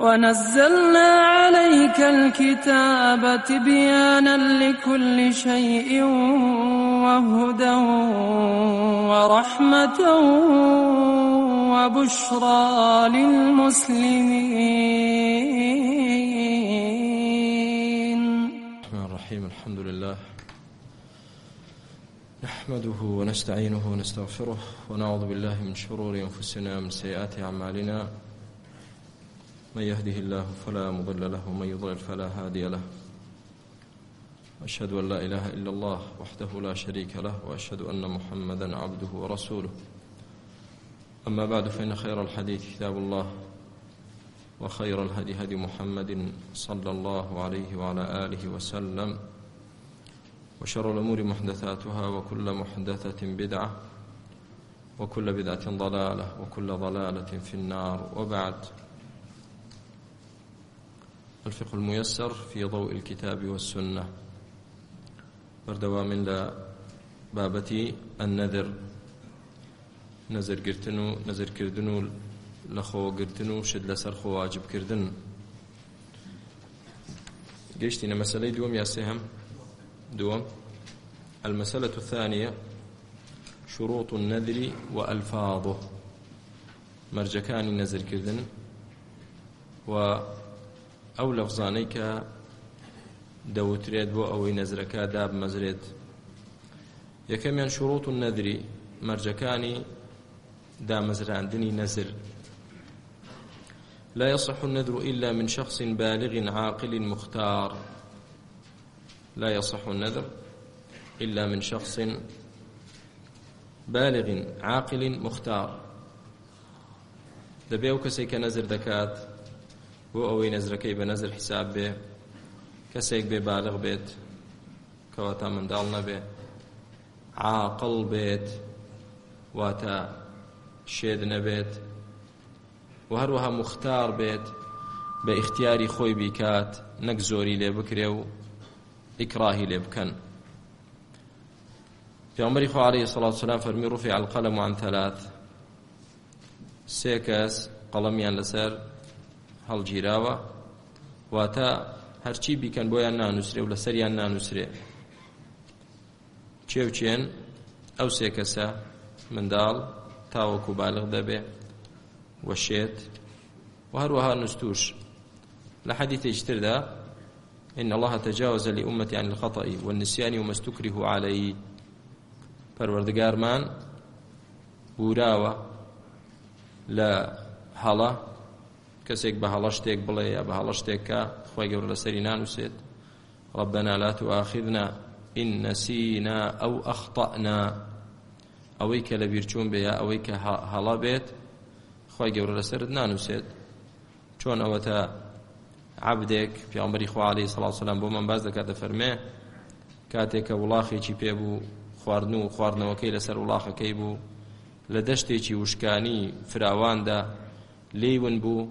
ونزلنا عليك الكتاب تبيانا لكل شيء وهدى ورحمة وبشرى للمسلمين. الرحمن الرحيم. الحمد لله نحمده ونستعينه ونستغفره ونعوذ بالله من شرور أنفسنا ومن سيئات أعمالنا، من يهده الله فلا مضل له ومن يضلل فلا هادي له، أشهد أن لا إله إلا الله وحده لا شريك له، وأشهد أن محمدا عبده ورسوله. أما بعد، فإن خير الحديث كتاب الله، وخير الهدي هدي محمد صلى الله عليه وعلى آله وسلم، وشر الأمور محدثاتها، وكل محدثة بدعة، وكل بدعة ضلالة، وكل ضلالة في النار. وبعد، الفقه الميسر في ضوء الكتاب والسنة، بردوام لبابتي النذر، نذر كردنو لخو قرتنو شد لسر خو واجب كردن. قيشتنا مسألة دوم يا سهم دوم. المسألة الثانية شروط النذر وألفاظه، مرجكان النذر كردن أو لفظانيك دوتريد بو أو نذركا داب مزريد. يكمن شروط النذر مرجكاني دا مزراندني نذر. لا يصح النذر إلا من شخص بالغ عاقل مختار. لا يصح النذر إلا من شخص بالغ عاقل مختار. دبيو كسيك نذر دكات بو ئەوەی نەزرەکەی بە نەزر حساب بێ، کەسێک بێ بالغ بێت کەواتە منداڵ نەبێ، عاقڵ بێت واتە شێد نەبێت، و هەروەها مختار بێت بە ئیختیاری خۆی بیکات، نەک زۆری لێ بکرێ و ئیکراهی لێ بکەن. پێغەمبەری خوا عەلەیهی سەڵاتو وسەلام فەرمی ڕوفیع القەلەمو عن ثەلاث، سێ کەس قەڵەمیان لەسەر هەڵگیراوە، واتە هەرچی بیکەن بۆیان نانووسرێ و لەسەریان نانووسرێ. چێوچێن ئەو سێ کەسە منداڵ تاوەکو بالغ دەبێ، وەشێت، و هەروەها نوستوش. لە حەدیثێکی تردا إن الله تجاوز لأمتي عن الخطأ والنسيان وما استكرهوا عليه. پەروەردگارمان بوراوە لە هەڵە، کەسێک بە هەڵە شتێک بڵێ یا بە هەڵە شتێک کە خۆی گەورە لەسەری نانووسێت. ربنا لا تؤاخذنا إن نسينا أو أخطأنا. ئەوەی کە لە بیرچوون بێ یا ئەوەی کە هەڵە بێت خۆی گەورە لەسەرت نانووسێت. چۆن ئەوەتە عەبدێک، پێغەمبەری خوا عەلەیهی سەڵاتو وسەلام بۆمان باس دەکات، دەفەرمێ کاتێک کە وڵاخێکی پێبوو، خواردن و خواردنەوەکەی لەسەر وڵاخەکەی بوو، لە دەشتێکی وشکانی فراواندا لێون بوو،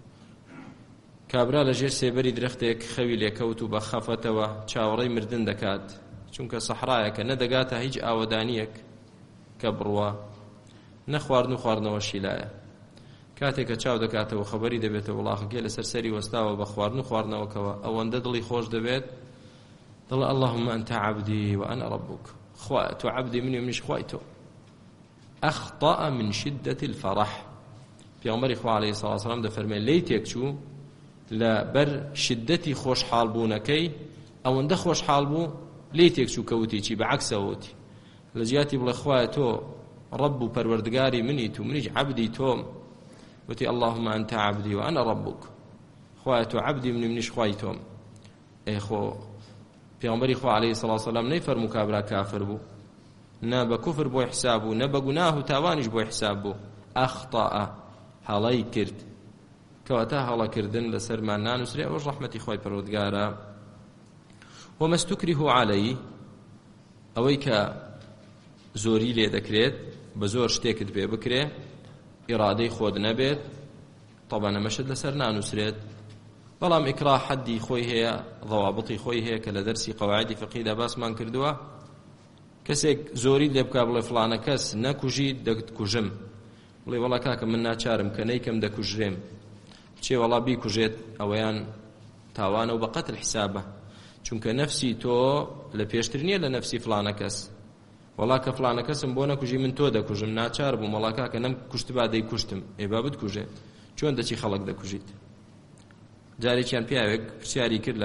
کابرا لە ژێر سێبەری درەختێک خەوی لێکەوت و بە خەفەتەوە چاوەڕێی مردن دەکات، چونکە سەحرایەکە نەدەگاتە هیچ ئاوەدانیەک کە بڕوە، نەخواردن و خواردنەوەشی لایە. کاتێک کە چاو دەکاتەوە خەبەری دەبێتەوە وڵاخەکەی لەسەر سەری وەستاوە بە خواردن و خواردنەوەکەوە، ئەوەندە دڵی خۆش دەبێت، دڵە اللهم أنت عبدي وأنا ربك، خوا تۆ عەبدی منی و منیش خوای تۆ. أخطأ من شدة الفرح. پێغەمبەری خوا عەلەیهی سەڵاتو وسەلام دەفەرمێ لێی تێکچوو لە بەر شدەتی خۆشحاڵبوونەکەی، ئەوەندە خۆشحاڵ بوو لێی تێکچوو کەوتی چی بەعەکسەوەتی، لە جیاتی بڵێ خوایە تۆ ڕەب و پەروەردگاری منیت و منیش عەبدی تۆم، وتی اللهم أنت عبدي وأنا ربك، خوایە تۆ عەبدی منی منیش خوای تۆم. ئەی خۆ پێغەمبەری خوا عەلەیهی سەڵاتو وسەلام نەیفەرموو کابرا کافر بوو، نا بە کوفر بۆی حساب بوو، نە بە گوناه و تاوانیش بۆی حساب بوو. ئەخطأ، هەڵەی کرد، کەواتە هەڵەکردن لەسەرمان نانووسرێ، ئەوەش ڕەحمەتی خۆی پەروەردگارە. وما استكره عليه، ئەوەی کە زۆری لێ دەکرێت، بە زۆر شتێکت پێ بکرێ، ئیرادەی خۆت نەبێت، طبعا ئەمەشت لەسەر نانووسرێت. بەڵام ئیکراه حەدی خۆی هەیە، ضەوابطی خۆی هەیە کە لە دەرسی قەواعیدی فقهیدا باسمان کردووە. کەسێک زۆری لێ بکا بڵێ فڵانە کەس نەکوژی دەکوژم، بڵێ وەڵا کاکە من ناچارم کە نەیکەم دەکوژرێم، چێ وەڵا بیکوژێت ئەوەیان تاوانە و بە قەتل حیسابە، چونکە نەفسی تۆ لە پێشتر نییە لە نەفسی فلانە کەس. وەڵا کە فلانە کەسم بۆ نەکوژی من تۆ دەکوژم، ناچار بووم وەڵا کاکە نەم کوشتبا دەیکوشتم، ئێبا بتکوژێ، چۆن دەچی خەڵک دەکوژیت. جارێکیان پیاوێک پرسیاری کرد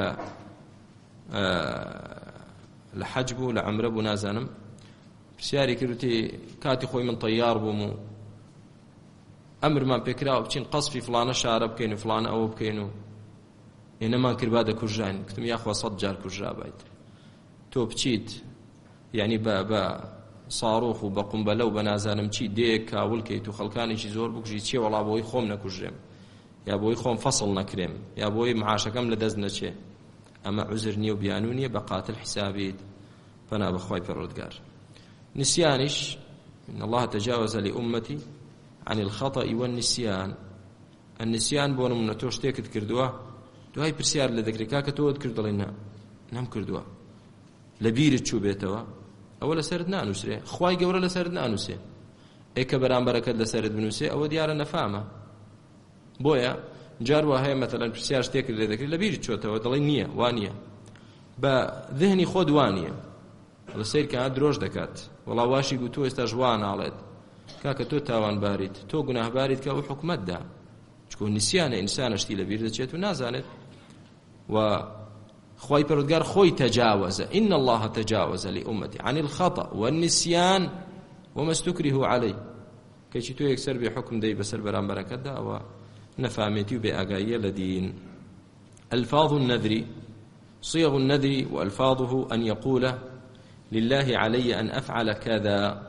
لە حەج بوو لە عەمرە بوو نازانم، پرسیاری کردوتی کاتی خۆی من تەیار بووم و ئەمرمان پێکراوە بچین قەسفی فلانە شارە بکەین و فلانە ئەوە بکەین و ئێنەمان کردبا دەکوژران. کتم یاخوا 100 جار کوژرابیت، تۆ بچیت یعنی بە ساڕۆخ و بە قومبەلە و بە نازانم چی دێک کاولکەیت و خەڵکانێکی زۆر بکوژی، چێ وەڵا بۆی خۆم نەکوژرێم یا بۆی خۆم فەسڵ نەکرێم یا بۆی معاشەکەم لە دەست نەچێ، ئەمە عوزر نییە و بیانوو نییە، بە قاتل حسابیت پەنا بەخوای پەروەردگار. نسیانیش إن الله تجاوز لأمتي عن الخطأ والنسيان. النسيان بۆ نمونە تۆ شتێکت کردووە دوای پرسیار لە دەکرێت کاکە تۆت کرد دەڵێ نەم کردووە، لە بیرت چوو بێتەوە، ئەوە لەسەرت نانووسرێ، خوای گەورە لەسەرت نانووسێ، ئێکە بەرامبەرەکەت لەسەرت بنووسێ ئەوە دیارە نەفامە. بۆیە جار وا هەیە مەتەلەن پرسیار شتێکت لێ دەکرێت لە بیرت چۆتەوە دەڵێ نییە، وانییە، بە ذهنی خۆت وانییە، لە سیرکە درۆژ دەکات، وەڵا واشی گوت تۆ ئێستا ژوان ئاڵێت کاکە تۆ تاوانباریت، تۆ گوناهباریت کە ئەو حکومەتدا، چکۆ نسیانە ئینسانشتی لە بیر دەچێت و نازانێت. و خوای پەروەردگار خۆی تەجاوزە، إن الله تجاوز لأمتي عن الخطأ والنسيان وما استكرهوا عليه. کەچی تۆ یەکسەر بێ حکم دەی بەسەر بەرامبەرەکەتدا ئەوە نەفامێتی و بێ ئاگاییە لە دین. ألفاظ النذر صيغ النذر وألفاظه أن يقول لله علي أن أفعل كذا.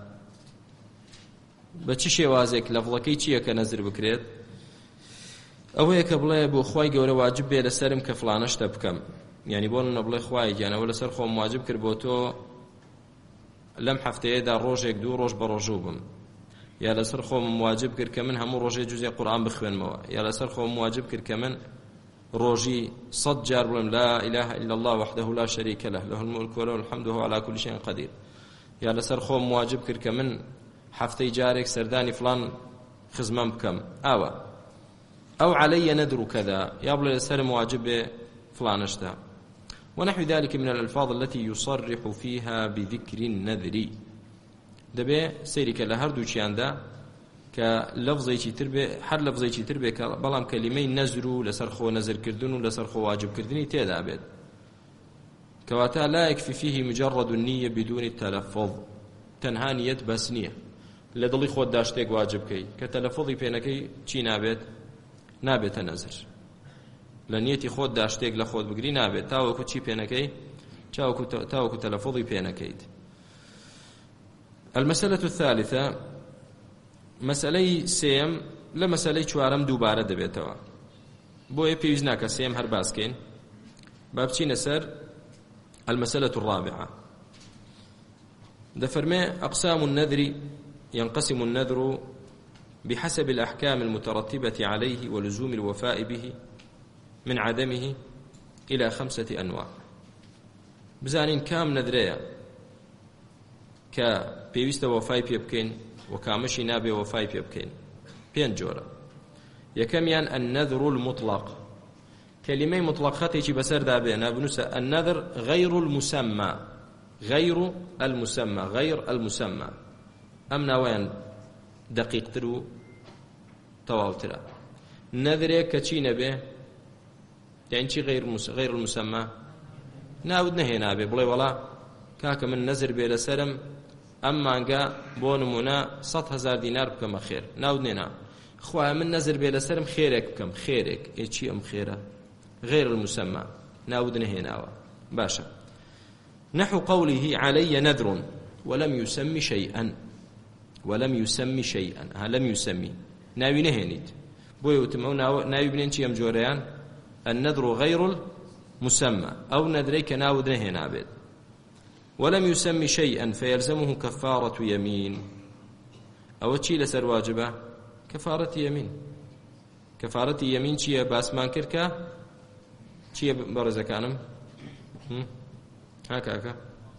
بچ شێوازێک لەفڵەکەی چییە کە نەزر بکرێت؟ ئەوەیە کە بڵێ بۆ خوای گەورە واجب بێ لەسرم کە فلانە شتە بکەم، یعنی بۆ نە بڵێ خوای گیانەوە لەسەر خۆم واجب کرد بۆ تۆ لەم هەفتەیەدا ڕۆژێک دوو ڕۆژ بە ڕۆژوو بم، یا لەسەر خۆم واجب کرد کە من هەموو ڕۆژێ جوزێ قورئان بخوێنمەوە، یا لەسەر خۆم واجب کرد کە من ڕۆژی 100 جار بڵێم لا إله إلا الله وحده لا شريك له له الملك وله الحمد وهو على كل شيء قدير، یا لەسەر خۆم واجب کرد کە من هەفتەی جارێک سەردانی فلان خزمەم بکەم، ئاوە أو علي نذر كذا، یا بڵێ لەسەرم واجب بێ فلانشتا. ونحو ذلك من الألفاظ التي يصرح فيها بذكر النذر. دەبێ سەیریکە لە هەردووچیاندا کە لەفزێکی تر بێ، هەر لەفزێکی تر بێ کە بەڵام کەلیمەی نەزر و لەسەر خۆ نەزرکردن و لەسەر خۆ واجبکردنی تێدا بێت، کەواتە لا يكفي فيه مجرد النية بدون التلفظ. تەنها نیەت بەس نییە لە دڵی خۆتدا شتێک واجب بکەی کە تەلەفوزی پێنەکەی چی نابێت؟ نابێتە نەزر. لە نیەتی خۆتدا شتێک لە خۆت بگری نابێت تاوەکو چی پێنەکەی، تاوەکو تەلەفوزی پێنەکەیت. المسألة الثالثة مسألة سيم لمسألة چوارم دووبارە دەبێتەوە، بۆیە پێویست ناکە سێم هەر باسکەین، با بچینە سەر المسألة الرابعة. دەفەرمێ أقسام النذر ينقسم النذر بحسب الأحكام المترتبة عليه ولزوم الوفاء به من عدمه إلى 5 أنواع. بزانين كام نذرية کە پێویستە وەفای پێ بکەین و کامەشی نابێ وەفای پێ بکەین. 5 جۆرە. یەکەمیان النذر المطلق، کەلیمەی مطلق خەتێکی بەسەردا بێ نابنووسە النذر غير المسمى، غير المسمى، غير المسمى، ئەم ناوەیان دقیقتر و تەواوترە. نەذرێک کە چی نەبێ، یعنی چی غير المسمى؟ ناود نەهێنابێ، بڵێ وەڵا کاکە من نەزر بێ لەسەرم ئەم مانگە بۆ نمونە 100,000 دینار بکەمە خێر، ناود نێنا خوایە من نەزر بێ لەسەرم خێرێک بکەم، خێرێک چی ئەم خێرە؟ غير المسمى، ناود نەهێناوە. باشە. نحو قوله علي نذر ولم يسمي شيئا، ولم يسمي شيئا، لم يسمي ناوی نەهێنیت، بۆ یوتم ئەو ناوی بنێن چی ئەم جۆرەیان؟ النذر غير المسمى، ئەو نەدرەی کە ناود نەهێنابێت. ولم يسمي شيئا فيلزمه كفارة يمين، أو چی لەسەر واجبە؟ كفارة يمين. كفارة يمين چییە؟ باسمان کردکە چییە بەڕێزەکانم؟ هاكاكا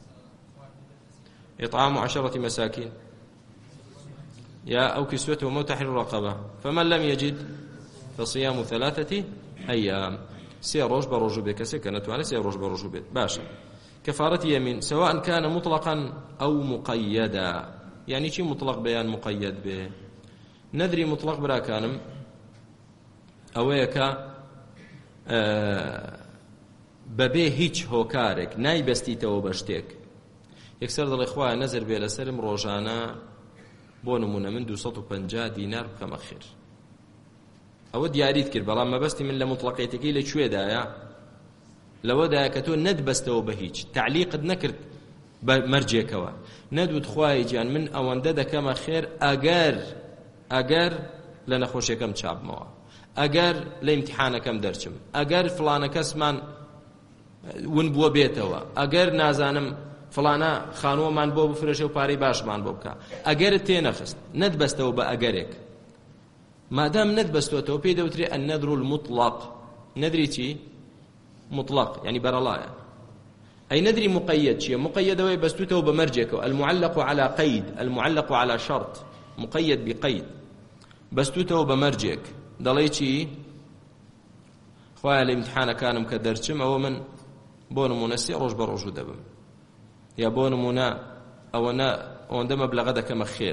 إطعام 10 مساكين يا أو كسوتهم أو تحرير رقبة، فمن لم يجد فصيام 3 أيام سي روج بروج بك سكنت وانا سي روج بروج بك باشا. كفارة يمين سواء كان مطلقا أو مقيدا. يعني شي مطلق بيان مقيد به؟ نذري مطلق برا كانم أويك بەبێ هیچ هۆکارێک نایبەستیتەوە بە شتێک یەکسەر دڵی خوایە نەزر بێ لەسرم ڕۆژانە بۆ نمونە من 250 دینار بکەمە خێر ئەوە دیاریت کرد بەڵام مەبەستی من لە مطلقیەتەکەی لەکوێدایە لەوەدایە کە تۆ نەتبەستەوە بە هیچ تعلیقت نەکرد بە مەرجێکەوە نەدوت خوای گیان من ئەوەندە دەکەمە خێر ئەگەر لە نەخۆشیەکەم چاپمەوە ئەگەر لە ئیمتیحانەکەم دەرچم ئەگەر فڵانە کەسمان ون بووە بێتەوە ئەگەر نازانم فڵانە خانووەمان بۆ بفرۆشێ و پارەی باشمان بۆ بکە ئەگەرت تێنەخست نەتبەستەوە بە ئەگەرێک مادام نەتبەستوەتەوە پێی دەوترێ النەذر المطلق نەذری چی؟ مطلق يعني بەرەڵایە أي نذري مقيد شيء مقيد ويبستوته بمرجك المعلق على قيد المعلق على شرط مقيد بقيد بستوته بمرجك دليتي خويا الامتحان كان مكدرشم أو من بون منسي روج بروج دبم يا بون منا أو أنا وندم بلغدا كما خير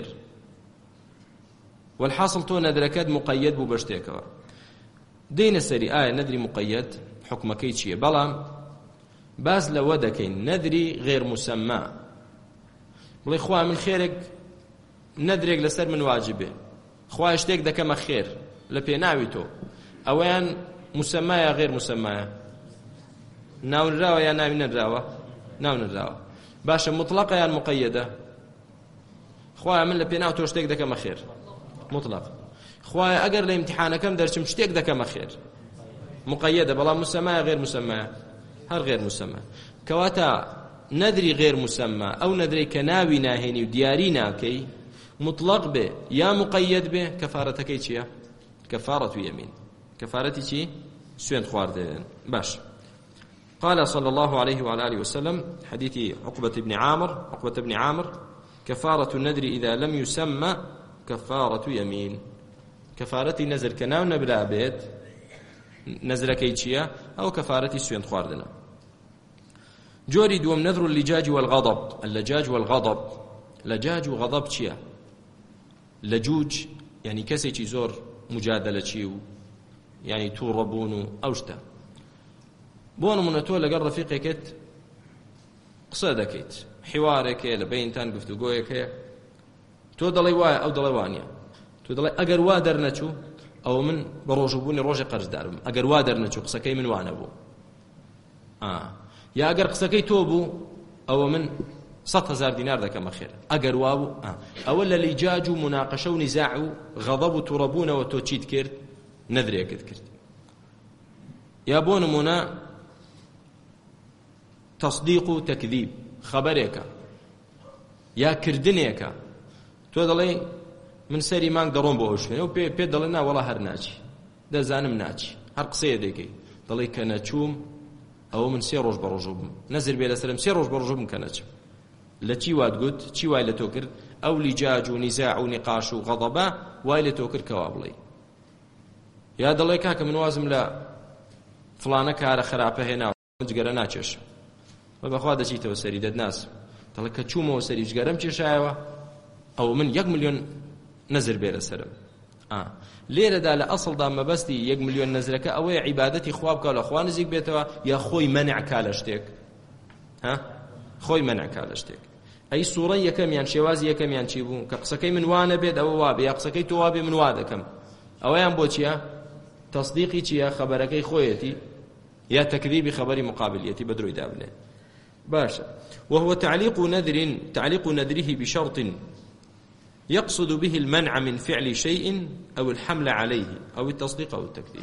والحاصل تو نذركاد مقيد ببشتيك دين سري نذري مقيد حكم كيتشي بلام باز لودكين نذري غير مسمى بلي خواه من خيرك نذريك لسر من واجبه خواه اشتيك دا كما خير لبيناويتو اوان مسمى يا غير مسمى ناو الراوة يا ناوين الراوة ناو الراوة باشا مطلقة يا مقيدة خواه من لبيناويتو اشتيك دا كما خير مطلق خواه اقر لامتحانكم درشم اشتيك دا كما خير مقيدة بلا مسمى يا غير مسمى هر غير مسمى كواتا ندري غير مسمى أو ندري كناوي ناهيني ودياري ناكي مطلق به يا مقيد به كفارتك چيا كفارة يمين كفارتي چي سوين خواردين باش قال صلى الله عليه وعلى آله وسلم حديث عقبة بن عامر كفارة النذر إذا لم يسمى كفارة يمين كفارتي نزر كناو نبلا بيت نزركي چيا أو كفارتي سوين خواردنا جوري دوم نذر اللجاج والغضب اللجاج والغضب لجاج وغضب چيا لجوج يعني كسي چي زور مجادلة چيو يعني توربون أوشتا بون منتو لقر رفيقك قصدكيت حوارك لبينتان قفتقويك تو دلي وايا أو دلي وانيا تو دلي أقر وادر نچو أو من بروجبوني روجي قرض دارم أقر وادر نچو قسكي من وانبو يا أقر قسكي توبو أو من 100,000 دينار ذاك ما خير أقر وابو أولا لجاج مناقشة ونزاع غضب تربون وتوتشيد كرت نذري أكد كرت يا بون منا تصديق تكذيب خبرك يا كردنيك تو دلي من سەری مانگ دەڕۆم بۆ ئەو شوێنە و پێ دەڵێ نا وەڵا هەر ناچی دەزانم ناچی هەر قسەیە دەکەی دەڵێ کە نەچووم ئەوە من 3 ڕۆژ بە ڕۆژ بووم نەزر بێ لەسەرم 3 ڕۆژ بە ڕۆژ بووم کە نەچم لە چی وات گوت چی وای لە تۆ کرد ئەو لیجاج و نیزاع و نیقاش و غەضەبە وای لە تۆ کرد کەوا بڵێ یا دەڵێ کاکە من وازم لە فڵانە کارە خراپە هێناوە جگەرە ناچێشم بەخوا دەچیتەوە سەری دەدناسم دەڵێ کە چوومەوە سەری جگەرەم کێشایەوە ئەو من 1 ملیۆن نزر بێرە سەرم لێرەدا لە ئەسڵدا مەبەستی 1 ملیۆن نزرەکە ئەوەیە عیبادەتی خوا بکە لە خوا نزیک بێتەوە یا خۆی مەنع کا لە شتێک خۆی مەنع کا لە شتێک ئەی سوورەی یەکەمیان شێوازی یەکەمیان چی بوو کە قسەکەی من وانە بێت ئەوە وابێ یا قسەکەی تۆ وابێ من وا دەکەم ئەوەیان بۆ چییە تەصدیقی چییە خەبەرەکەی خۆیەتی یا تەکذیبی خەبەری مقابلیەتی بە درۆی دابنێ باشە وهو تعليق نذره بشرط يقصد به المنع من فعل شيء أو الحمل عليه أو التصديق أو التكذيب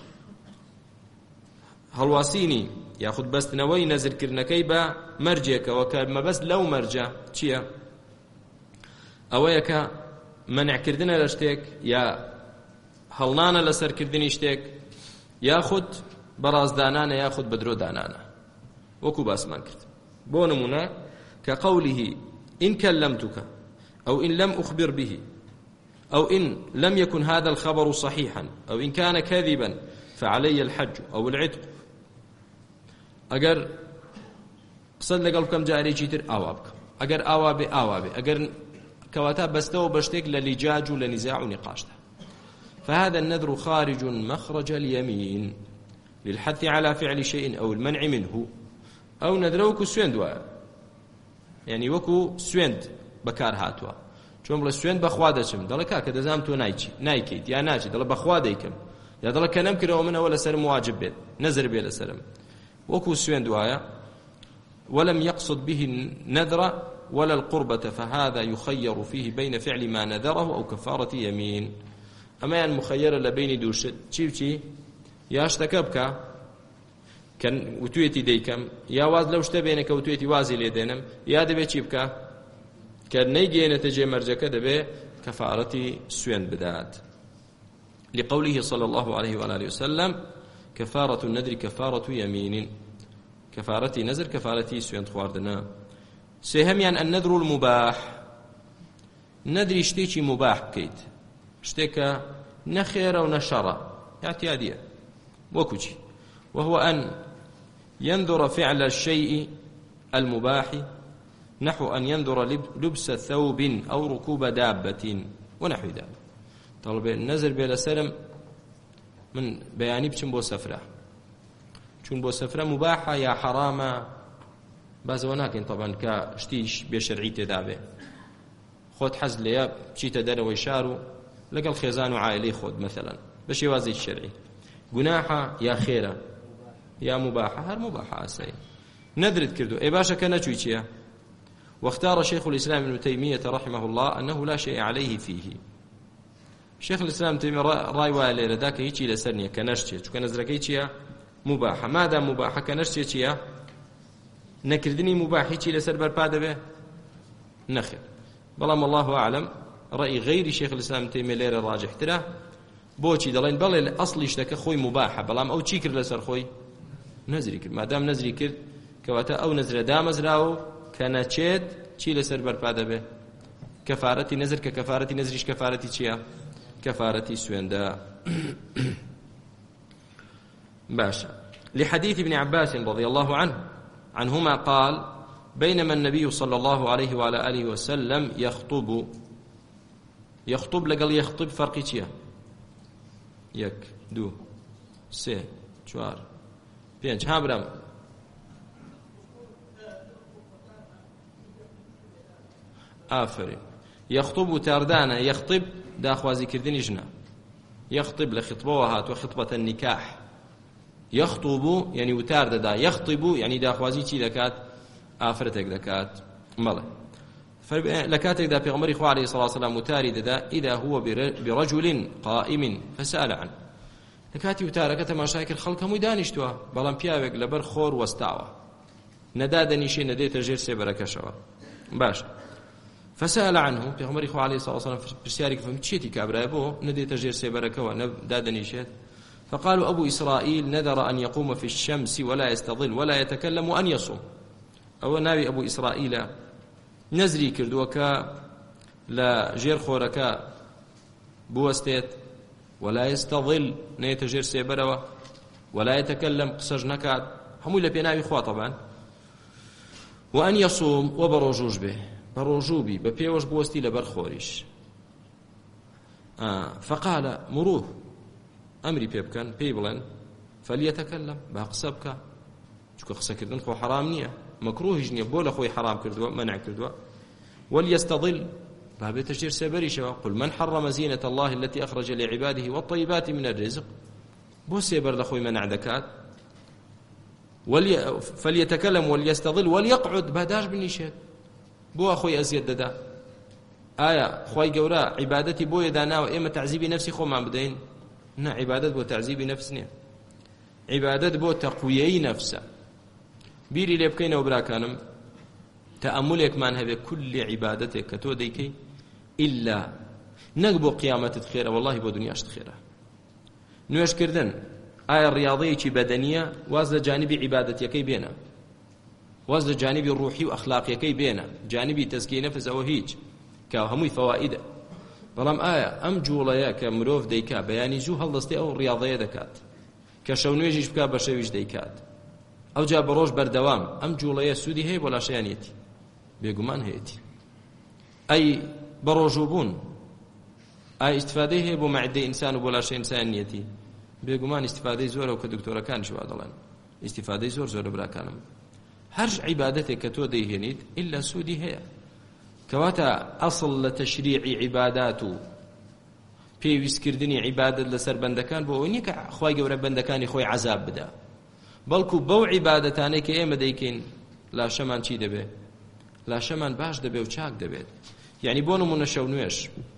هەڵواسینی یاخود بەستنەوەی نەزرکردنەکەی بە مەرجێکە وەکە مەبەست لەو مەرجە چییە ئەوەیە کە مەنعکردنە لە شتێک یا هەڵنانە لە سەرکردنی شتێک یاخود بەڕازدانانە یاخود بە درۆدانانە وەکو باسمان کرد بۆ نمونە كقوله إن كلمتك أو إن لم أخبر به أو إن لم يكن هذا الخبر صحيحا أو إن كان كذبا فعلي الحج أو العتق. أجر قصد لقل كم جاري جيتر أوابك أجر أوابي أجر كواتا بستو بشتك للجاج لنزاع ونقاشته. فهذا النذر خارج مخرج اليمين للحث على فعل شيء أو المنع منه أو نذروك سويند يعني وكو سويند بكار هاتوا چۆن بڵێ سوێند بەخوا دەچم دەڵێ کاکە دەزانم تۆ نایکەیت یا ناچیت دەڵێ بەخوا دەیکەم یا دەڵێ کە نەمکردەوە منەوە لەسەرم واجب بێت نەزر بێ لەسەرم وەکو سوێند وایە ولم يقصد به النذر ولا القربة فهذا يخير فيه بين فعل ما نذره أو كفارة يمين. أما يعني مخيرة لبين دوشت چی یا شتەکە بکە کە وتوێتی دەیکەم یا واز لەو شتە بێنە کە وتوێتی وازی لێ دێنم یا دەبێت چی بکە کە نەیگەێنێتە جێمەرجەکە دەبێ كفارة سوێن بدات. لقوله صلى الله عليه وآله وسلم كفارة النذر كفارة يمين. كفارة نذر كفارة سوێن خواردنا. سێهەمیان النذر المباح. نذری شتێکی مباح بکەیت شتێکە نەخێرە و نەشەڕە اعتيادية وكوشي وهو أن ينذر فعل الشيء المباح نحو أن ينذر لبس ثوب أو ركوب دابة ونحو ذلك. طلب النذر بلا سلم من بياني بچن بو سفرة چون بو سفرة مباحة يا حرامة باز وناكن طبعا كشتيش بشرعي تدابه خود حز ليا بشيت دنو ويشارو لقل خيزان وعائلي خود مثلا بشي وازي الشرعي گناحة يا خيرة يا مباحة هر مباحة أساي نذرت كردو اي باشا كنچوي چيا. واختار شيخ الإسلام ابن تيمية رحمه الله أنه لا شيء عليه فيه. شيخ الإسلام تيمية راي والي رداك هيجي لسرنيا كنشتي چون نذركي چيا مباحة ماذا مباحة كنشتي چيا نكردني مباح هيجي لسر برپاده به نخير. بلام الله أعلم رأي غير شيخ الإسلام تيمية ليرة راجح ترى بوچی دەڵێن بەڵێ ئەسڵی شتەکە خۆی مباحە بەڵام ئەو چی کرد لەسەر خۆی نەزری کرد مادام نەزری کرد کەواتە ئەو نەزرە دامەزراوە کە نەچێت چی لەسەر بەرپا دەبێ کەفارەتی نەزر کە کەفارەتی نەزریش کەفارەتی چییە كفارة سويندا. باشا. لحديث ابن عباس رضي الله عنهما قال بينما النبي صلى الله عليه وعلى آله وسلم يخطب لقل يخطب فرقي چيا يك دو سه چوار پنج هابرم آفرين. يخطب تاردانا يخطب داخوازي كردني جنا يخطب لخطبه هات وخطبة النكاح يخطب يعني وتارد دا يخطب يعني داخوازي چي دكات آفرتك دكات ماله لكاتك دا پیغمبر خو عليه الصلاة والسلام متارد دا إذا هو برجل قائم فسأل عنه لكاتي وتاركت مشاكل خلق مدانشتوا بلان پیاوك لبر خور واستعوا ندادني شي نديت جير سيبركشوا باش فسأل عنه پیغمبر خو عليه الصلاة والسلام برسيارك فمتشيتي كابرا بو نديت جير سيبركوا ندادني شي فقالوا أبو إسرائيل نذر أن يقوم في الشمس ولا يستظل ولا يتكلم وأن يصوم. أو ناوي أبو إسرائيل نزري كردوكا لا جير خوركا بوستيت ولا يستظل نيت جير سيبروا ولا يتكلم قصج نكاد هم إلا بيناوي خوا طبعا وأن يصوم وبروجوج به بروجوبي ببيوش بوستي لبرخوريش. فقال مروه أمري بيبكن بيبلن فليتكلم بقصبك شو قصة كردن خو حرام نية مكروه جنية بولا خوي حرام كردوا منع كردوا وليستظل باب تشجير سبري شوا قل من حرم زينة الله التي أخرج لعباده والطيبات من الرزق بو سيبر لخوي منع دكات فليتكلم وليستظل وليقعد باداش بالنشاد بو أخوي أزيد ددا آية خوي جورا عبادتي بو يدانا وإما تعذيب نفسي خو ما بدين نا عبادت بو تعذيب نفسني عبادت بو تقويي نفسه بيري لي بكينا وبراكانم تأملك من هذا كل عبادتك كتو ديكي إلا نقبو قيامة خيرة والله بو دنياش خيرة نوش كردن آية الرياضية بدنية وازل جانبي عبادتي كي بينا وازل جانبي الروحي وأخلاقي كي بينا جانبي تزكي نفس أو هيج كاو هموي فوائد بەڵام ئایا ئەم جوڵەیە کە مرۆڤ دەیکا بەیانی زوو هەڵدەستی ئەو ڕیاضەیە دەکات کە شەو نوێژیش بکات بە شەویش دەیکات ئەو جا بەڕۆژ بەردەوام ئەم جوڵەیە سوودی هەیە بۆ لاشەیانیەتی بێگومان هەیەتی ئەی بەڕۆژوو بوون ئایا ئیستیفادەی هەیە بۆ مەعدەی ئینسان و بۆ لاشەی ئینسانیەتی بێگومان ئیستیفادەی زۆرە کە دکتۆرەکانیش وا دەڵێن ئیستیفادەی زۆر زۆرە براکانم هەر عیبادەتێک کە تۆ دەیهێنیت ئیلا سوودی هەیە کەواتە ئەسڵ لە تەشریعی عیبادات و پێویستکردنی عیبادەت لەسەر بەندەکان بۆ ئەوەی نییە کە خوای گەورە بەندەکانی خۆی عەزاب بدە بەڵکو بەو عیبادەتانەی کە ئێمە دەیکەین لاشەمان چی دەبێت لاشەمان باش دەبێت و چاک دەبێت یعنی بۆ نمونە شەو نوێژ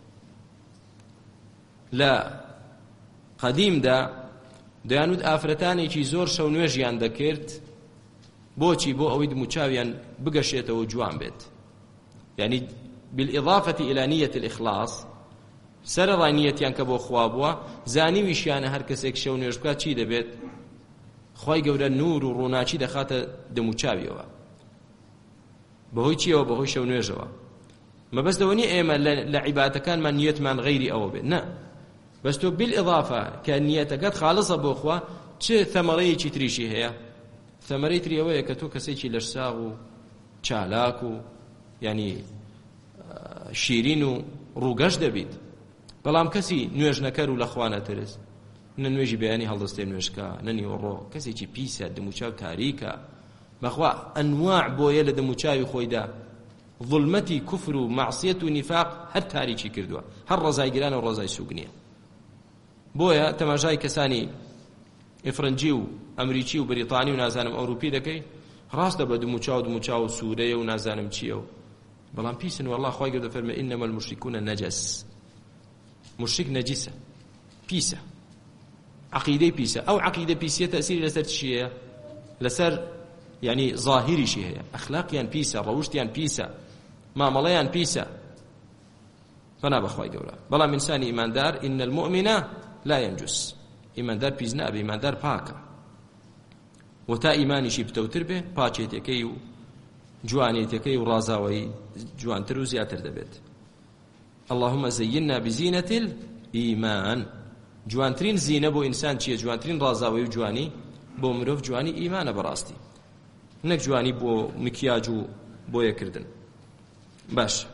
لە قەدیمدا دەیانوت ئافرەتانێکی زۆر شەو نوێژیان دەکرد بۆچی بۆ ئەوەی دموچاویان بگەشێتەوە جوان بێت يعني بالإضافة إلى نية الإخلاص سەرەڕای نیەتیان کە بۆ خوا بووە زانیویشیانە هەر کەسێک شەو نوێژ بکات چی دەبێت خوای گەورە نور و ڕووناچی دەخاتە دەموچاویەوە بەهۆی چیەوە بەهۆی شەو نوێژەوە مەبەستەوە نیە ئێمە لە عیبادەتەکانمان نیەتمان غەیری ئەوە بێت نه بەس تۆ بالإضافة کە نیەتەکەت خالصە بۆ خوا چ ثەمەرەیەکی تریشی هەیە ثەمەرەی تری ئەوەیە کە تۆ کەسێکی لەشساغ و چالاک و یعنی شیرین و ڕووگەش دەبیت بەڵام کەسی نوێژ نەکەر و لە خوا نەترس نە نوێژی بەیانی هەڵدەستێ نوێژکە نە نیوەڕۆ کەسێکی پیسە دموچاو تاریکە بەخوا ئەنواع بۆیە لە دموچاوی خۆیدا ظلمەتی کوفر و معسیەت و نیفاق هەر تاریکی کردووە هەر ڕزای گران و ڕزای سوگ نییە بۆیە تەماشای کەسانی ئفرنجی و ئەمریکی و بریتانی و نازانم ئەوروپی دەکەی ڕاستە بە دموچاو و سوورەیە و نازانم چییە و بەڵام پیسن والله خوای گەورە دەفەرمێ ئینەما المشركون نەجەس مشرك نەجیسە پیسە عقیدەی پیسە ئەو عقیدە پیسیە تەسیری لەسەر چییە لەسەر يعني ظاهریشی هەیە ئەخلاقیان پیسە ڕەوشتیان پیسە مامەڵەیان پیسە فنا بەخوای گەورە بەڵام ئینسانی ئیماندار ئین المؤمن لا ينجس ئیماندار پیس نابێ ئیماندار پاکە و تا ئیمانیشی بتەوتر بێ پاچێتەکەی و جوانێتەکەی و ڕازاوەی جوانتر و زیاتر دەبێت اللهم زينا بزينة الإيمان جوانترین زینە بۆ ئینسان چییە جوانترین ڕازاوەی و جوانی بۆ مرۆڤ جوانی ئیمانە بەڕاستی نەک جوانی بۆ مکیاج و بۆیەکردن باش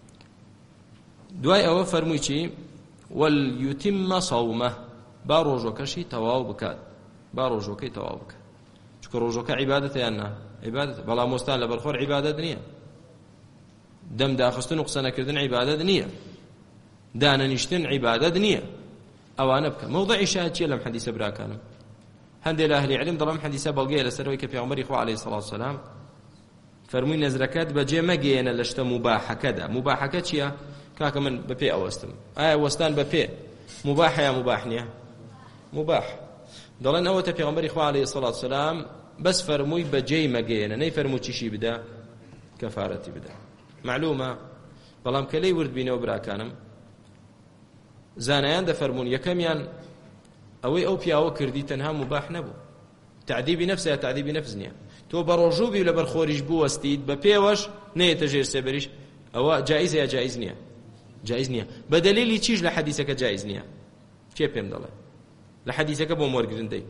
دوای ئەوە فەرمووی چی وەلیوتیمە صەومەه با ڕۆژۆکەشی تەواو بکات با ڕۆژۆکەی تەواو بکات چونکە ڕۆژۆکە عیبادەتە یان نا عیبادەتە بەڵام وەستان لەبەرخۆر عیبادەت نییە دەم داخستن و قسە نەکردن عیبادەت نییە دانەنیشتن عیبادەت نییە ئەوانە بکە مەوضعی شاهد چییە لەم حەدیسە براکانم هەندێک لە ئەهلی عیلم دەڵێن حەدیسە بەڵگەیە لەسەرەوەی کە پێغەمبەری خوا عەلەیهی سەڵاتو وسەلام فەرمووی نەزرەکەت بەجێ مەگەیەنە لە شتە موباحەکەدا موباحەکە چییە کاکە من بەپێ ئەوەستم ئایا وەستان بەپێ مباحە یا مباح نییە مباح دەڵێن ئەوەتە پێغەمبەری خوا عەلەیهی سەڵاتو وسەلام بەس فەرمووی بەجێی مەگەیەنە نەیفەرموو چیشی بدە کەفارەتی بدە معلومە بەڵام کە لێی ورد بینەوە براکانم زانایان دەفەرمون یەکەمیان ئەوەی ئەو پیاوە کردی تەنها مباح نەبوو تعذیبی نەفسە یا تعذیبی نەفس نییە تۆ بە ڕۆژووبی لەبەر خۆریش بوەستیت بە پێوەش نەیەتە ژێر سێبەریش ئەوە جایزە یا جایز نییە جایز نییە بە دەلیلی چیش لە حەدیسەکە جایز نییە کێ پێم دەڵێ لە حەدیسەکە بۆ وەرگرن دەی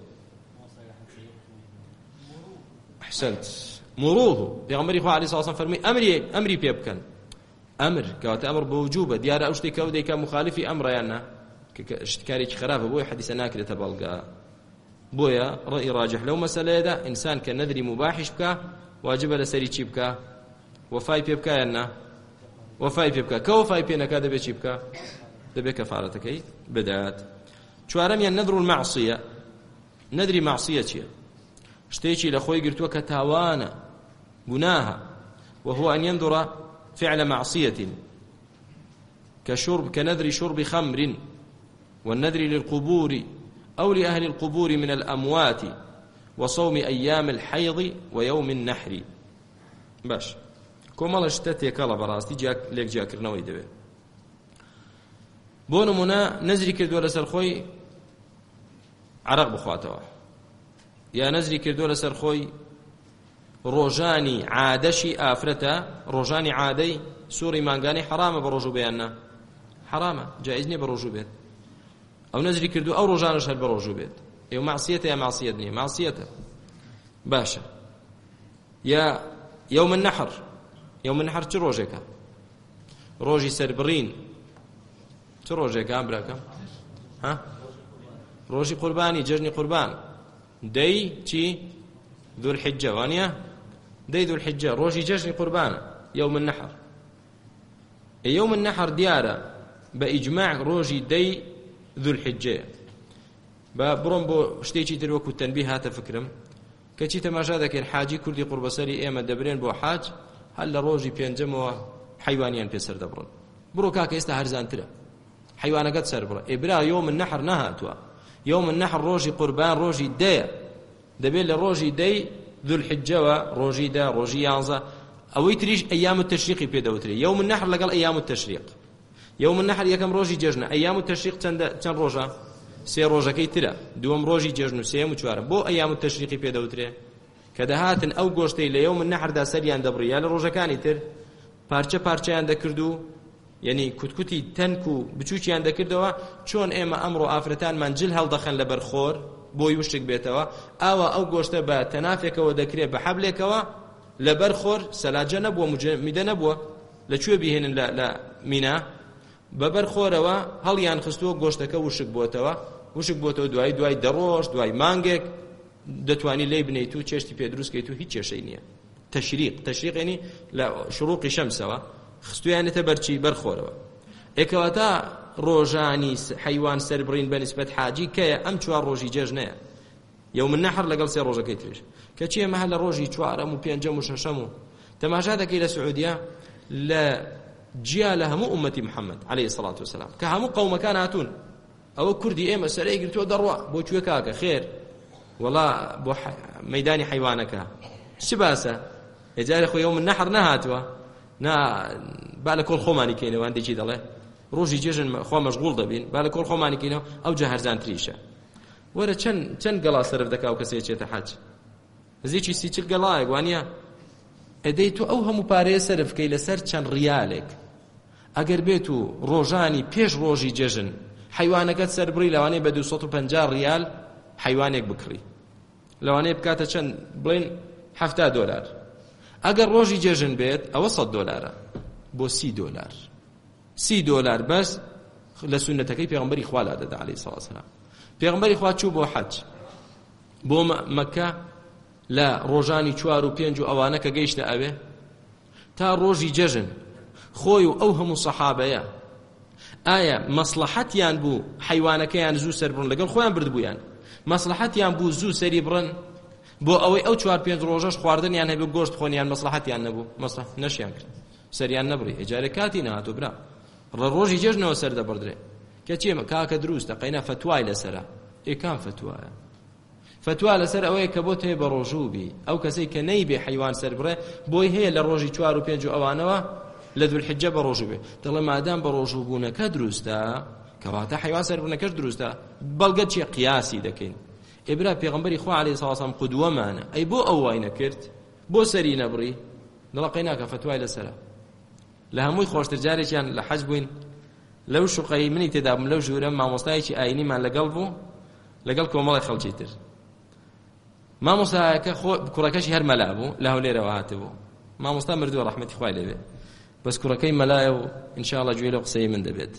ئەحسەنت مروه پێغەمبەری خوا عەلەیهی سەڵاتو وسەلام فەرمووی ئەمری پێ بکەن ئەمر کەواتە ئەمر بە وجوبە دیارە ئەو شتێک کە ئەو دەیکا مخالفی ئەمڕیان نا کە شتکارێکی خراپە بۆیە حەدیسە ناکرێتە بەڵگا بۆیە ڕەئی ڕاجح لەو مەسەلەیەدا ئینسان کە نەدری مباحیش بکە واجبە لەسەری چی بکە وەفای پێ بکە یان نا وەفای پێ بکە کە وەفای پێ نەکا دەبێت چی بکە دەبێت کەفارەتەکەی بدات چوارەمیان نەدر المەعسیە نەدری معسیە چییە شتێکی لە خۆی گرتووە کە تاوانە گوناهە وهو أن ينظر فعل معصية كنذر شرب خمر والنذر للقبور أو لأهل القبور من الأموات وصوم أيام الحيض ويوم النحر باش كومال اشتتي كلا براستي ليك جاكر نوي دبي بونو منا نزري كردو لسر خوي عرق بخواتوا يا نزري كردو لسر خوي ڕۆژانی عادەشی ئافرەتە ڕۆژانی عادەی سووری مانگانی حرامە بە ڕۆژ و بەیاننا حرامە جائز نییە بە ڕۆژوو بێت ئەو نەزری کردو ئەو ڕۆژانەش هەر بە ڕۆژوو بێت ئێوە معسیەتە یا معسیەت نییە معسیەتە باشە یا يوم النحر يوم النحر چ ڕۆژێکە ڕۆژی سەربڕین چ ڕۆژێکە ئەمبراکەم ها ڕۆژی قوربانی جەژنی قوربان دەی چی ذو الحجة وانيا دەی ذو الحجة ڕۆژی جەژنی قوربانە يوم النحر يوم النحر دیارە بە ئیجماع ڕۆژی دەی ذو الحجة با بڕۆم بۆ شتێکی تر وەکو تەنبیه هاتە فکرم کەچی تەماشا دەکەین حاجی کوردی قوربەسەری ئێمە دەبرێن بۆ حاج هەر لە ڕۆژی پێنجەمەوە حیوانیان پێسەر دەبڕن بڕۆ کاکە ئێستا هەرزانترە حیوانەکەت سەر بڕە ئێبرا يوم النحر نەهاتووە يوم النحر ڕۆژی قوربان ڕۆژی دەیە دەبێت لە ڕۆژی دەی ذو الحجەوە ڕۆژی دا ڕۆژی یانزە ئەوەی تریش ئەیام التەشریقی پێدەوترێ يوم النحر لەگەڵ ئەیام التەشریق يوم النحر یەکەم ڕۆژی جەژنە ئەیام التەشریق چەند ڕۆژە سێ ڕۆژەکەی ترە دووەم ڕۆژی جەژن و سێم و چوارەم بۆ ئەیام التەشریقی پێدەوترێ کە دەهاتن ئەو گۆشتەی لە يوم النحردا سەریان دەبڕی یا لە ڕۆژەکانی تر پارچە پارچەیان دەکرد و یعنی کوتکوتی تەنک و بچووکیان دەکردەوە چۆن ئێمە ئەمڕۆ ئافرەتانمان جل هەڵدەخەن لە بەرخۆر بۆی وشک بێتەوە ئاوا ئەو گۆشتە بە تەنافێکەوە دەکرێت بە حەبلێکەوە لە بەرخۆر سەلاجە نەبووە میدە نەبووە لەکوێ بیهێنن لە مینا بە بەرخۆرەوە هەڵیان خستووە گۆشتەکە وشک بۆتەوە دوای دەڕۆژ دوای مانگێک دەتوانی لێی بنیت و چێشتی پێ دروستکەیت و هیچ کێشەی نییە تەشریق ینی لە شروقی شەمسەوە خستویانێتە بەرچی بەرخۆرەوە ئێکەواتە ڕۆژانی حیوان سەربڕین بە نسبەت حاجی کەیە ئەم چوار ڕۆژی جێژنەیە يوم النحر لەگەڵ سێ ڕۆژەکەی تریش کەچی ئێمە هەر لە ڕۆژی چوارەم و پێنجەم و شەشەم و تەماشا دەکەی لە سعودیا لە جیا لە هەموو ئومەتی محەممەد عليه الصلاة والسلام کە هەموو قەومەکان هاتوون ئەوە کوردی ئێمە سەرەی گرتووە دەڕوا بۆ کوێ کاکە خێر وەڵا بۆ مەیدانی حیوانەکە چ باسە ئێجارە خۆ يوم النحر نەهاتووە نا با لە کۆڵ خۆمانی کەینەوە هەندێکی دەڵێ ڕۆژی جێژن خۆ مەشغوڵ دەبین با لە کۆڵ خۆمانی کەینەوە ئەو جا هەرزانتریشە وەرە چەند گەڵا سەرف دەکا و کەسێک چێتە حەج نزیکی 30 گەڵایەک وانە ئەدەی تو ئەو هەموو پارەیە سەرف بکەی لەسەر چەند ریالێک ئەگەر بێت و ڕۆژانی پێش ڕۆژی جێژن حیوانەکەت سەربڕی لەوانەیە بە 250 ریال حیوانێک بکڕی لەوانەیە بکاتە چەند بڵێن $70 ئەگەر ڕۆژی جێژن بێت ئەوە $100 بۆ $30 بەس لە سنەتەکەی پێغەمبەری خوا لا دەدا عەلەیهی سەڵاتو وسەلام پێغەمبەری خوا چوو بۆ حەج بۆ مەکە لە ڕۆژانی 4 و 5 و ئەوانە کە گەیشتە ئەوێ تا ڕۆژی جەژن خۆی و ئەو هەموو سەحابەیە ئایا مەسلەحەتیان بوو حیوانەکەیان زوو سەر بڕن لەگەڵ خۆیان بردبوویان مەسلەحەتیان بوو زوو سەری بڕن بۆ ئەوەی ئەو 4-5 ڕۆژەش خواردنیان هەبێ گۆشت خۆنیان مەسلەحەتیان نەبوو نەشیان کرد سەریان نەبڕی ئێجارە کاتی نەهاتوو برا ڕۆژی جێژنەوە سەر دەبڕدرێ کە چێمە کاکە دروستە قەینا فتوای لەسەرە ئێکام فتوایە فتوا لەسەر ئەوەیە کە بۆ تێ بە ڕۆژوو بی ئەو کەسەی کە نەیبێ حیوان سەر بڕێ بۆی هەیە لە ڕۆژی 4 و 5 ئەوانەوە لە ذو الحجە بە ڕۆژوو بێ دەڵێ مادام بە ڕۆژوو بوونەکە دروستە کەواتە حیوان سەر بڕنەکەش دروستە بەڵگە چیە قیاسی دەکەین ئێبرا پێغەمبەری خوا عەلەیهی سەڵاتو وسەلام قودوەمانە ئەی بۆ ئەو وای نەکرد بۆ سەری نەبڕی دڵە قەیناکە فتوای لەسەرە لە هەمووی خۆشتر جارێکیان لە حەج بووین لەو شوقەی منی تێدا بووم لەو ژوورە مامۆستایەکی ئاینیمان لەگەڵ بوو لەگەڵ کۆمەڵی خەڵکی تر مامۆستایەکە کوڕەکەشی هەر مەلا بوو لە هەولێرەوە هاتبوو مامۆستا مردووە ڕەحمەتی خوای لێبێ بەس کوڕەکەی مەلایە و ئینشاءڵڵا گوێ لە قسەی من دەبێت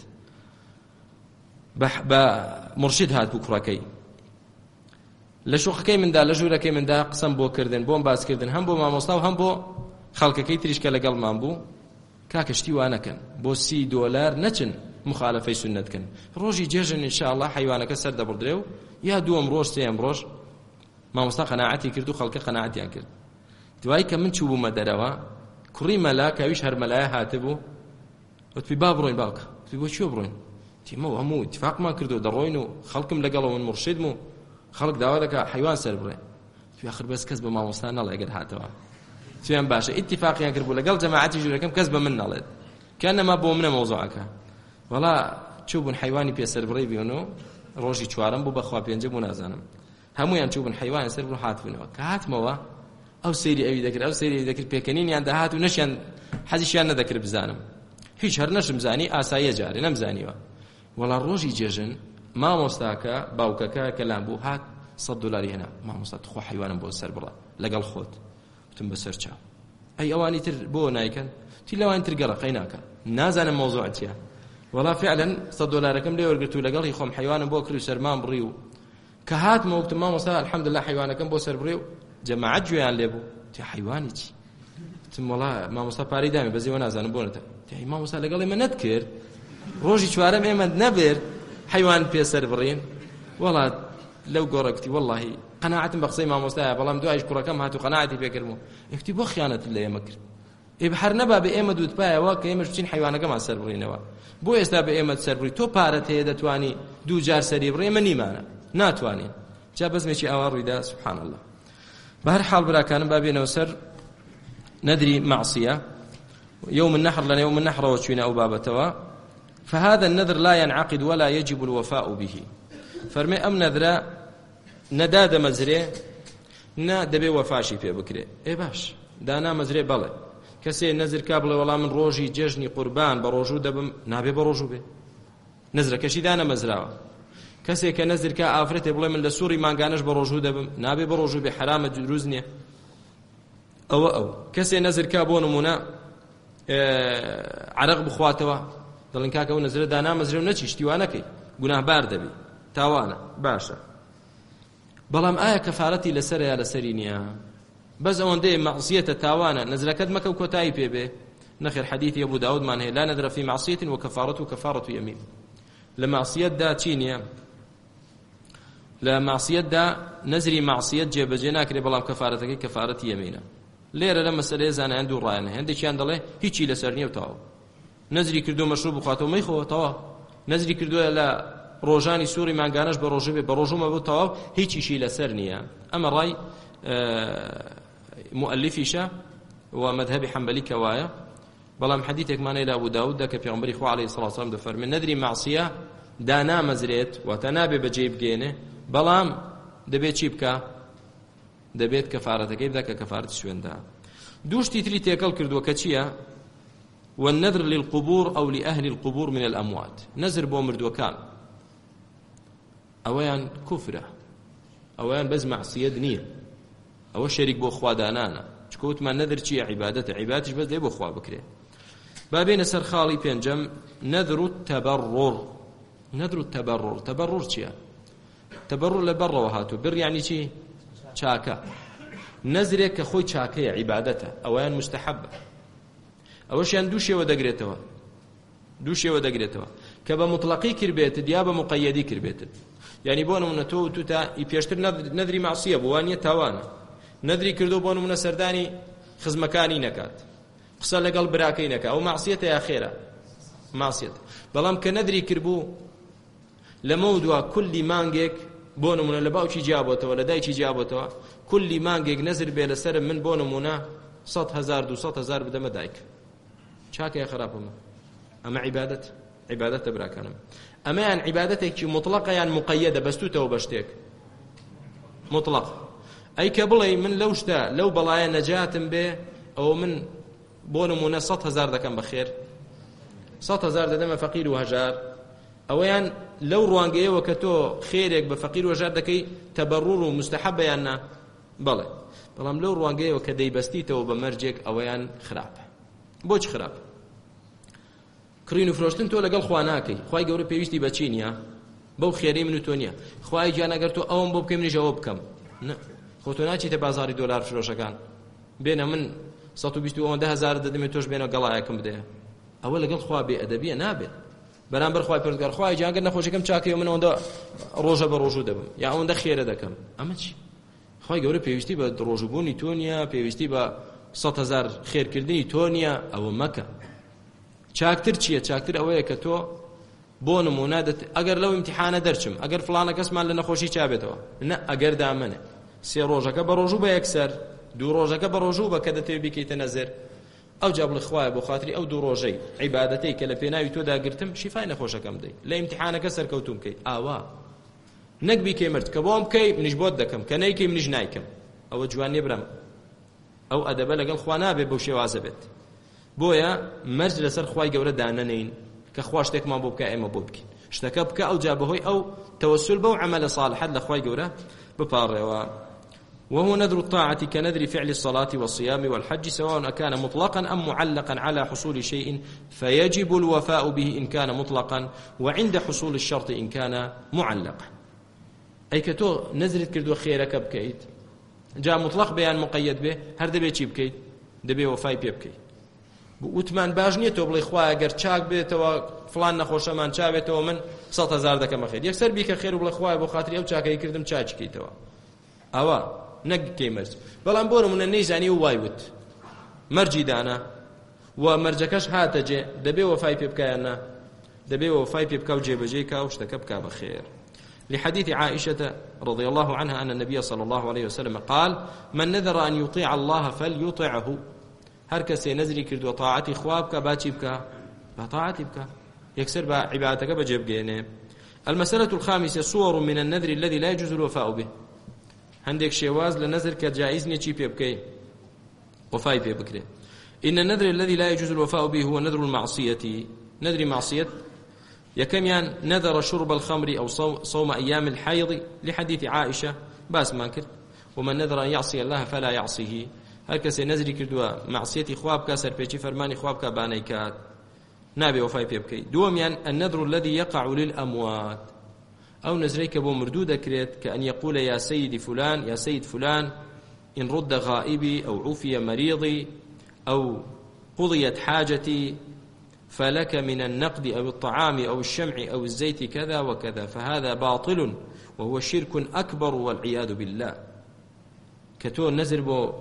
بە مرشید هات بوو کوڕەکەی لە شوقەکەی مندا لە ژوورەکەی مندا قسەم بۆ کردن بۆم باسکردن هەم بۆ مامۆستا و هەم بۆ خەڵکەکەی تریشکە لەگەڵمان بوو کاکەشتی وانەکەن بۆ $30 نەچن مخالفەی سنەتکن ڕۆژی جێژن ئینشاءڵڵا حیوانەکە سەر دەبڕدرێ و یا دووەم ڕۆژ سێم ڕۆژ مامۆستا قەناعەتی کرد و خەڵکە قەناعەتیان کرد دوای کە من چوو بوومە دەرەوە کوڕی مەلا کەویش هەر مەلایە هاتبوو وتبی با بڕۆین باوکە وتبی بۆ چیۆ بڕۆین تیمەوە هەموو اتفاقمان کردو دەڕۆین و خەڵکم لەگەڵەوە من مرشدم و خەڵک داوا دەکا حیوان سەر بڕێ توی آخر بەس کەس بە مامۆستا نەڵێ ئەگەر هاتەوە تویان باشە اتفاقیان کرد بوو لەگەڵ جەماعەتی ژوورەکەم کەس بە من نەڵێت کەنەما بۆ منە مەوزوعەکە وەڵا چوو بوون حیوانی پێسەر بڕێ بیون و ڕۆژی 4 بوو بەخوا 5 بوو نازانم هەمویان چوو بوون حیوانی سەر بوو هاتبوونەوە کە هاتمەوە ئەو سەیری ئەوی دەکرد ئەو سەیری دەکرد پێکەنینیان دەهات و نەشیان حەزیشیان نەدەکرد بزانم هیچ هەر نەشم زانی ئاساییە جارێ نەمزانیوە وەڵا ڕۆژی جێژن مامۆستاکە باوکەکە کەلام بوو هات $100 هێنا مامۆستا تخوا حیوانم بۆ سەر بڕە لەگەڵ خۆت وتم بەسەر چاو ئەی ئەوانی تر بۆ نایکەن تی لەوانی تر گەڕەقەی ناکە نازانم مۆزوع چییە وەڵا فعلا $100 لێ وەرگرت و لەگەڵی خۆم حیوانم بۆ کڕی و سەرمان بڕی و کە هاتمە وتم مامۆستا الحەمدولله حیوانەکەم بۆ سەر بڕی و جەماعەت گوێیان لێ بوو تی حیوانی چی وتم وەڵا مامۆستا پارەی دامی بەزیوە نازانم بۆ نەتە تی مامۆستا لەگەڵ ئێمە نەت کرد ڕۆژی چوارەم ئێمە نەبێت حیوان پێسەر بڕین وەڵا لەو گۆڕەکتی وەڵڵاهی قەناعەتم بە قسەی مامۆستایە بەڵام دوایش کوڕەکەم هات و قەناعەتی پێکردم ئێفتی بۆ خیانەت لە ئێمە کرد ئێ هەر نەبا بە ئێمە دووتپایەوە کە ئێمەش بچین حیوانەکەمان سەر بڕینەوە بۆ ئێستا بە ئێمە سەر بڕی تۆ پارەت هەیە دەتوانی دوو جار سەری بڕی ئێمە نیمانە ناتوانین جا بەزمێکی ئاوا ڕوویدا سبحان الله بەهەرحاڵ براکانم با بێنەوە سەر نەدری معصیە يوم النحر لنا يوم النحر وشوينا أو بابتوا فهذا النذر لا ينعقد ولا يجب الوفاء به فرمي أم نذر نداد مزري نا دبي وفاشي في بكري إيه باش دانا مزري بله كسي نذر كابل ولا من روجي ججني قربان بروجو دبم نابي بروجو به نذر كشي دانا مزراوه كسي كنذر كافرت بلا من لسوري ما كانش بروجو دبم نابي بروجو بحرام جروزني أو كسي نذر كابون منا عرق بخواتوا دڵن کاکە و نەزرە دانا مەزرە و نەچی شتیوانەکەی گوناهبار دەبی تاوانە باشە بەڵام ئایا کەفارەتی لەسەرە یا لەسەری نییە بەس ئەوەندەیە مەعسیەتە تاوانە نەزرەکەت مەکە و کۆتایی پێبێ نەخێر حەدیثی ئەبوو داودمان هەیە لا نەدرە فی معصیەت وکەفارەت کەفارەت یەمین لە معصیەتدا چی نییە لە معصیەتدا نەزری معصیەت جێبەجێ ناکرێ بەڵام کەفارەتەکەی کەفارەتی یەمینە لێرە لە مەسەلەیە زانایان دوو ڕایانە هەندێکیان دەڵێ هیچی لەسەر نییە و تەواو نەزری کردو مەشروب بخواتەوە مەیخۆوە تەواو نەزری کردووە لە ڕۆژانی سووری مانگانەش بە ڕۆژە بێ بە ڕۆژومە بۆ تەواو هیچیشی لەسەر نییە ئەمە ڕای مؤلفیشە و مەذهبی حەنبەلی کەوایە بەڵام حەدیثێکمانەیە لە ئەبوو داووددا کە پێغەمبەری خوا عەلەیهی سەڵاتو وسەلام دەفەرمێ نەدری معسیە دانامەزرێت واتە نابێ بەجێ بگێنێ بەڵام دەبێت چی بکە دەبێت کەفارەتەکەی بدا کە کەفارەتی سوێندا دوو شتی تری تێکەڵ کردووە کە چییە والنذر للقبور أو لأهل القبور من الأموات نذر بو مردوكان أويان كفرة أويان بز معصية دنيا أو شريك بو خوا دانانا شكوت ما نذر چي عبادتش بس لي بو خوا بكري بابين سر خالي بينجم نذر التبرر تبرر چيا تبرر لبر وهاتو بر يعني چي چاكا نذرك خوي چاكا عبادته أويان مستحبة ئەوەشیان دوو شێوە دەگرێتەوە کە بە مطلقی کردبێتت یا بە مقەیەدی کردبێتت یعنی بۆ نمونە تۆ و توتا پێشتر نەدری معسیە بوو وانیە تاوانە نەدری کردو بۆ نمونە سەردانی خزمەکانی نەکات قسە لەگەڵ براکەی نەکات ئەو معسیەتە یا خێرە معسیەت بەڵام کە نەدری کردبوو لەمە دووە کولی مانگێک بۆ نمونە لە باوکی جیابۆتەوە لە دایکی جیابۆتەوە کولی مانگێک نەزر بێ لەسەر من بۆ نمونە 100,000 200,000 بدەمە دایک چاکە خراپەمە ئەمە عیبادەتە براکانم ئەمەیان عیبادەتێکی مطلقە یان مقەیەدە بەستوتەوە بە شتێک مطلق ئەی کە بڵێ من لەو شتە لەو بەڵایە نەجاتم بێ ئەوە من بۆ نمونە 100,000 دەکەم بەخێر 100,000 دەدەمە فەقیر و هەژار ئەوەیان لەو ڕوانگەیەوە کە تۆ خێرێک بە فەقیر و هەژار دەکەی تەبەڕور و مستەحەبە یان نا بەڵێ بەڵام لەو ڕوانگەیەوە کە دەیبەستیتەوە بە مەرجێک ئەوەیان خراپە بۆچ خراپ کڕین و فرۆشتن تۆ لەگەڵ خوا ناکەی خوای گەورە پێویستی بەچی نییە بەو خێرەی من و تۆ نییە خوای گیان ئەگەر تۆ ئەوم بۆ بکەی منیش ئەوە بکەم خۆ تۆ ناچیتە بازاری دۆلار فرۆشەکان بێنە من 120,000 دەدەمێت تۆش بێنە گەڵایەکم بدەیە ئەوە لەگەڵ خوا بێئەدەبیە نابێت بەرامبەر خوای پەروەردگار خوای گیان ئەگەر نەخۆشەکەم چاکەی من ئەوەندە ڕۆژە بە ڕۆژوو دەبم یا ئەوەندە خێرە دەکەم ئەمە چی خوای گەورە پێویستی بە ڕۆژوبوونی تۆ نییە پێویستی بە 100,000 خێرکردنی تۆ نییە ئەوە مەکە چاکتر چییە چاکتر ئەوەیە کە تۆ بۆ نمونە ئەگەر لەو ئیمتیحانە دەرچم ئەگەر فڵانە کەسمان لە نەخۆشی چابێتەوە نە ئەگەر دامنێ 3 ڕۆژەکە بە ڕۆژوو بە یەکسەر 2 ڕۆژەکە بە ڕۆژوو بە کە دەتەوێت بیکەیتە نەزر ئەو جا بڵێ خوایە بۆ خاتری ئەو 2 ڕۆژەی عیبادەتەی کە لە پێناوی تۆدا گرتم شیفای نەخۆشەکەم دەی لە ئیمتیحانەکە سەرکەوتوم بکەی ئاوا نەک بیکەی مرد کە بۆم بکەی منیش بۆت دەکەم کە نەیکەی منیش نایکەم ئەوە جوان نییە برەم ئەو ئەدەبە لەگەڵ خوا نابێت بەو شێوازە بێت بۆیە مەرج لەسەر خوای گەورە دانەنین کە خوا شتێکمان بۆ بکە ئێمە بۆ بکەین شتەکە بکە ئەو جا بەهۆی ئەو تەوەسل بەو عەمەلە صالحەت لە خوای گەورە بپاڕێەوە. وهو نذر الطاعة كنذر فعل الصلاة والصيام والحج سواء أكان مطلقا أم معلقا على حصول شيء فيجب الوفاء به إن كان مطلقا وعند حصول الشرط إن كان معلقا. أي كتو نذرت كردو خيرك بكيت جاء مطلق بيان مقيد به هر دبي چی بکەیت دەبێ وەفای پێ بکەیت وتمان باش نییە تۆ بڵێ خوایە گەر چاک بێتەوە فلان نەخۆشەمان چاوێتەوە من 100,000 دەکەمە خێر یەکسەر بیکە خێر و بڵێ خوایە بۆ خاتری ئەو چاکەی کردم چاچکەیتەوە ئەوە نەک کەی مەرج. بەڵام بۆ نمونە نەیزانی و وایوت مەرجی دانا و مەرجەکەش هاتەجێ دەبێ وەفای پێ بکایاننا دەبێ وەفای پێ بکە و جێبەجێی کا و شتەکە بکا بەخێر. لحديث عائشة رضي الله عنها أن النبي صلى الله عليه وسلم قال من نذر أن يطيع الله فليطعه هر کسی نذری کرد و طاعتی خواب کا باچی بکا طاعتی بکا يكسر بعبادتك بجيب جينه. المسألة الخامسة صور من النذر الذي لا يجوز الوفاء به عندك شواز لنذر كجائز نيجي بيبكي وفاي بيبكري. إن النذر الذي لا يجوز الوفاء به هو نذر المعصية نذر معصية يكميان نذر شرب الخمر أو صوم أيام الحيض لحديث عائشة باس ما كرت ومن نذر أن يعصي الله فلا يعصيه هر کسی نذری کردووە معصیەتی خواب کا سەرپێچی فەرمانی خواب کا بانەی کات نابێ وەفای پێ بکەیت. دووەمیان النذر الذي يقع للأموات أو نذرەی کە بۆ مردوو دەکرێت كأن يقول يا سيدي فلان يا سيد فلان إن رد غائبي أو عفي مريضي أو قضيت حاجتي فلك من النقد أو الطعام أو الشمع أو الزيت كذا وكذا فهذا باطل وهو شرك أكبر والعياذ بالله. كتو نذر بو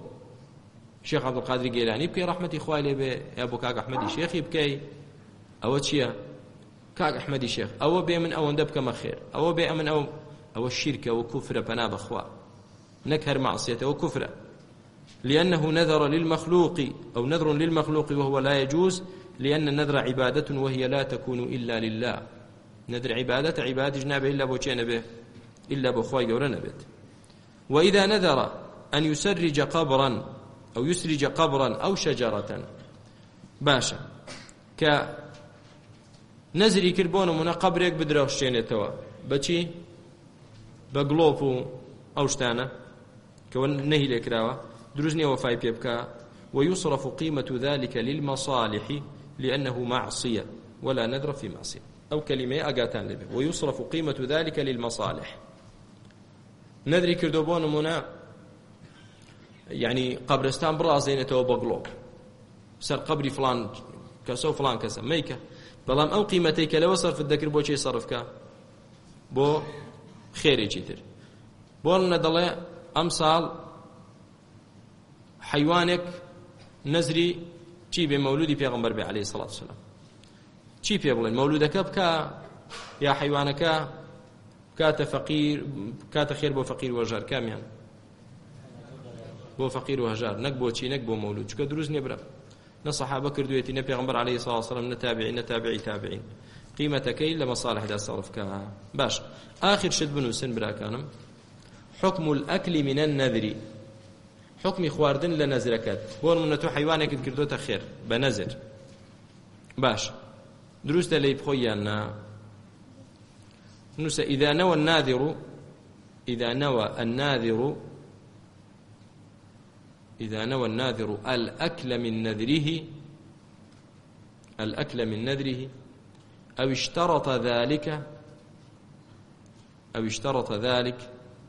شيخ عبد القادر الجيلاني بكي رحمتي خوالي بي يا ابو كاك احمدي شيخي بكي او تشيا كاك احمدي شيخ او بي من او ندبك ما خير او بي من او الشرك وكفر بنا بخوا نكهر معصيته وكفر لانه نذر للمخلوق او نذر للمخلوق وهو لا يجوز لان النذر عباده وهي لا تكون الا لله. نذر عباده جنابه الا بو به الا بو خواي غورنا بيت. واذا نذر ان يسرج قبرا أو يسرج قبرا أو شجرة باشا كنزري كربون من قبرك بدرخ شينتوا بچي بقلوب أو شتانا كون نهي لكراوة دروزني وفاي بيبكا ويصرف قيمة ذلك للمصالح لأنه معصية ولا نذر في معصية أو كلمة أقاتان لبه ويصرف قيمة ذلك للمصالح. نذري كردوبون منا يعني قبرستان برازينته بقلوب سر قبري فلان كسو فلان كسا ميكا بلام أو قيمتيك لو صرف الذكر بو شي صرفك بو خيري جيتر بولنا دلي أمثال حيوانك نزري چی به مولودی پیغمبر به علیه الصلاة والسلام چی پی بڵێن مولودەکە بکە یا حیوانەکە کاتە فەقیر کاتە خێر بۆ فەقیر و هەژار کامیان بۆ فەقیر و هەژار نەک بۆ چی نەک بۆ مولود چکە دروست نییە برا نە سەحابە کردوێتی نە پێغمبەر عەلەیهی سڵاو وسەلام نە تابعین نە تابعی تابعین قیمەتەکەی لە مەصالحدا سەرفکە. باش آخر شت بنووسن براکانم حكم الأكل من النذر حكم خواردن لنذركات بون من تو حيوانك كردوتا خير بنذر باش دروست لي بخويانا نس إذا نوى الناذر الأكل من نذره أو اشترط ذلك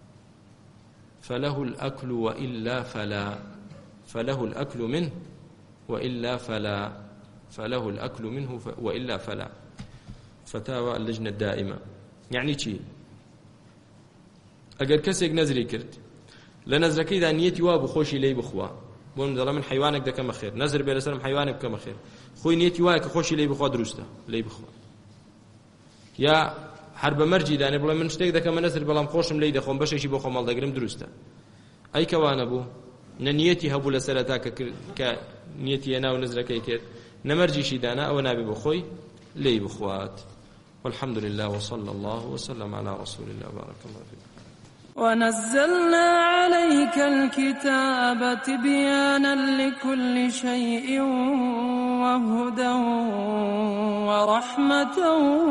فله الأكل وإلا فلا فله الأكل منه وإلا فلا فله الأكل منه وإلا فلا. فتاوى اللجنة الدائمة. يعني چی ئەگەر کەسێک نەزری کرد لە نەزرەکەیدا نیەتی وا بخۆشی لێی بخوا بۆم دەڵێ من حیوانێک دەکەمە خێر نەزر بێ لەسەرم حیوانێک بکەمە خێر خۆی نیەتی وایە کە خۆشی لێی بخوا دروستە لێی بخوا یا هەر بە مەرجی دانێ بڵێ من شتێک دەکەمە نەزر بەڵام خۆشم لێی دەخۆم بەشێکی بۆ خۆم هەڵدەگرم دروستە ئەی کەوانە بوو نە نیەتی هەبوو لە سەرەتا کە نیەتی هێنا و نەزرەکەی کرد نەمەرجیشی دانا ئەوە نابێ بۆ خۆی لێی بخوات. والحمد لله وصلى الله وسلم على رسول الله بارك الله فيكم. ونزلنا عليك الكتاب تبيانا لكل شيء وهدى ورحمة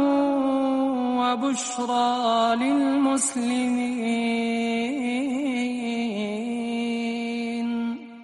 وبشرى للمسلمين